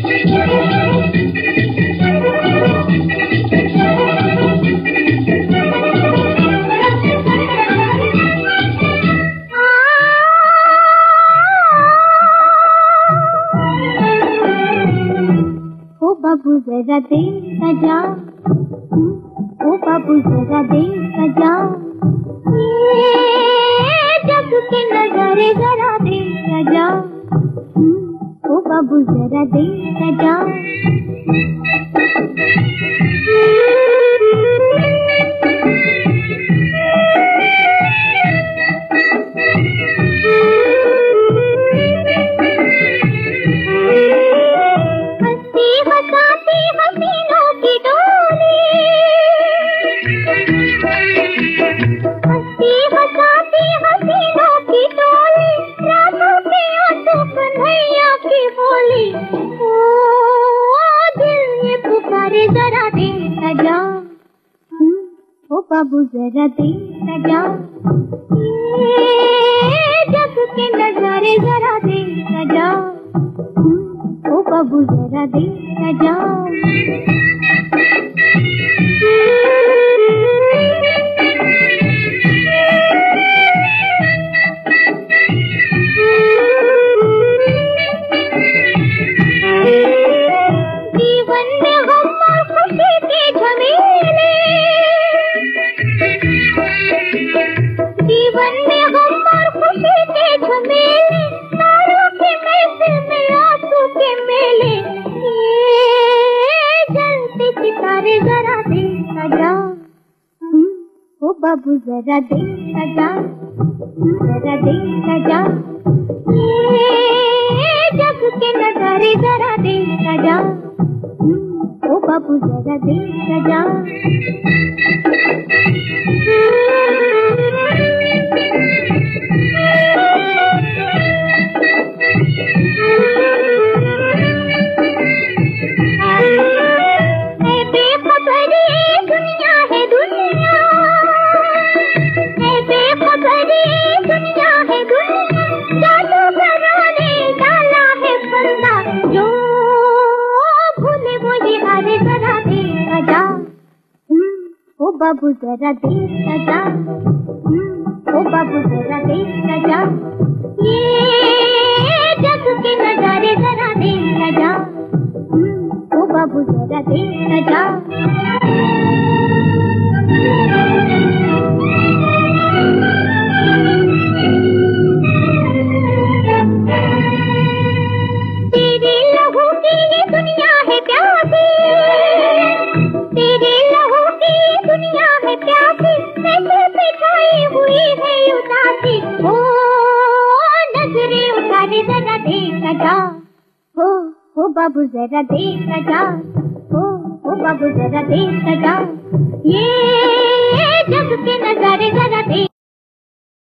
बाबू जरा दे सजा, ओ बाबू जरा दे सजा, ये जग के नजारे जरा दे सजा, ओ बाबू जरा दे सजा। जरा दे सजा, ओ बाबू जरा दे सजा, ये जग के नजारे जरा दे सजा, ओ बाबू जरा दे सजा। जीवन में गम और खुशी के झमेले, तारों के महफिल में आंसू के मेले, ये जलते सितारे जरा दे सजा, ओ बाबू जरा दे सजा, जरा दे सजा, ये जग के नजारे जरा दे सजा, ओ बाबू जरा दे सजा। ओ बाबू जरा दे सजा, ओ बाबू जरा दे सजा, ये जग के नजारे जरा दे सजा, ओ बाबू जरा दे सजा। तेरे लहू की ये दुनिया है प्यासी, तेरे लहू की दुनिया है प्यासी, नशे पे छाई हुई है उदासी, ओ नजरें उतारे जरा दे सजा, ओ बाबू जरा दे सजा, ओ बाबू जरा दे सजा, ये जग के नजारे जरा दे